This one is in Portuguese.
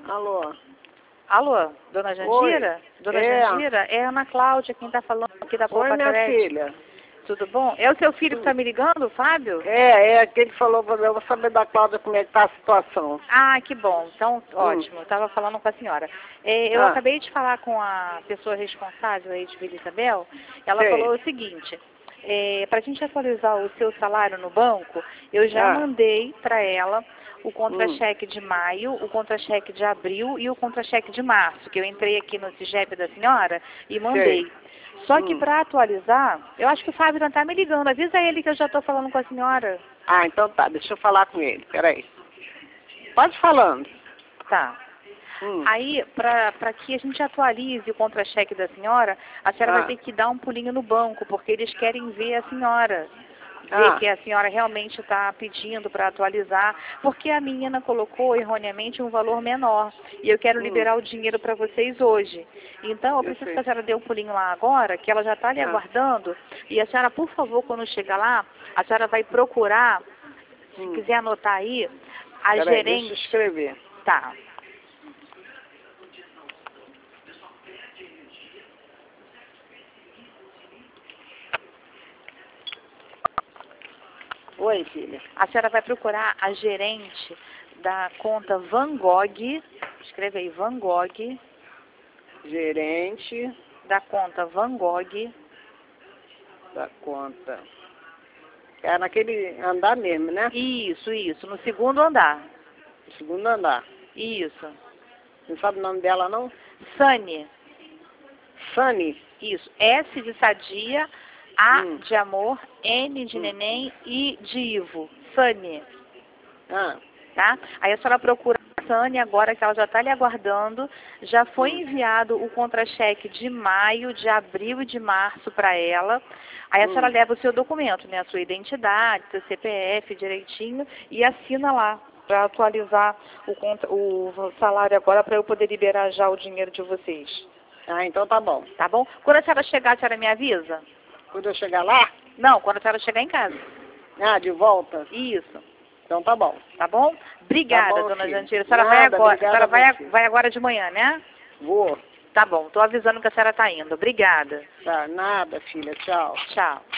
Alô? Alô, dona Jandira? Oi. Dona Jandira, é a Ana Cláudia quem está falando aqui da Poupa Oi, minha Crédito. filha. Tudo bom? É o seu filho que está me ligando, Fábio? É aquele que falou pra mim. Eu vou saber da Cláudia como é que tá a situação. Ah, que bom. Então, ótimo. Eu estava falando com a senhora. Eu acabei de falar com a pessoa responsável aí de Vila Isabel. Ela Sei. falou o seguinte, para a gente atualizar o seu salário no banco, eu já mandei para ela o contra-cheque de maio, o contra-cheque de abril e o contra-cheque de março, que eu entrei aqui no CIGEP da senhora e mandei. Sei. Só que para atualizar, eu acho que o Fábio não está me ligando. Avisa ele que eu já estou falando com a senhora. Ah, então tá. Deixa eu falar com ele. Peraí. Pode falando. Tá. Aí, para que a gente atualize o contra-cheque da senhora, a senhora vai ter que dar um pulinho no banco, porque eles querem ver a senhora. Ver que a senhora realmente está pedindo para atualizar, porque a menina colocou erroneamente um valor menor. E eu quero liberar o dinheiro para vocês hoje. Então, eu preciso que a senhora dê um pulinho lá agora, que ela já está ali aguardando. E a senhora, por favor, quando chegar lá, a senhora vai procurar, se quiser anotar aí, a gerente. Deixa eu escrever. Tá. Oi, filha. A senhora vai procurar a gerente da conta Van Gogh, escreve aí, Van Gogh, Gerente da conta Van Gogh, da conta. É naquele andar mesmo, né? Isso, no segundo andar. No segundo andar. Isso. Não sabe o nome dela, não? Sani. Sani. Isso. S de sadia, A de amor, N de neném, I de Ivo. Sani. Tá? Aí a senhora procura a Sani agora que ela já está lhe aguardando. Já foi enviado o contra-cheque de maio, de abril e de março para ela. Aí a senhora leva o seu documento, né? A sua identidade, seu CPF direitinho e assina lá para atualizar o salário agora para eu poder liberar já o dinheiro de vocês. Ah, então tá bom. Tá bom? Quando a senhora chegar, a senhora me avisa? Quando eu chegar lá? Não, quando a senhora chegar em casa. Ah, de volta? Isso. Então tá bom. Tá bom? Obrigada, tá bom, dona filha. Jandira. A senhora vai agora. A senhora Obrigada vai agora de manhã, né? Vou. Tá bom, tô avisando que a senhora tá indo. Obrigada. Tá, nada, filha. Tchau. Tchau.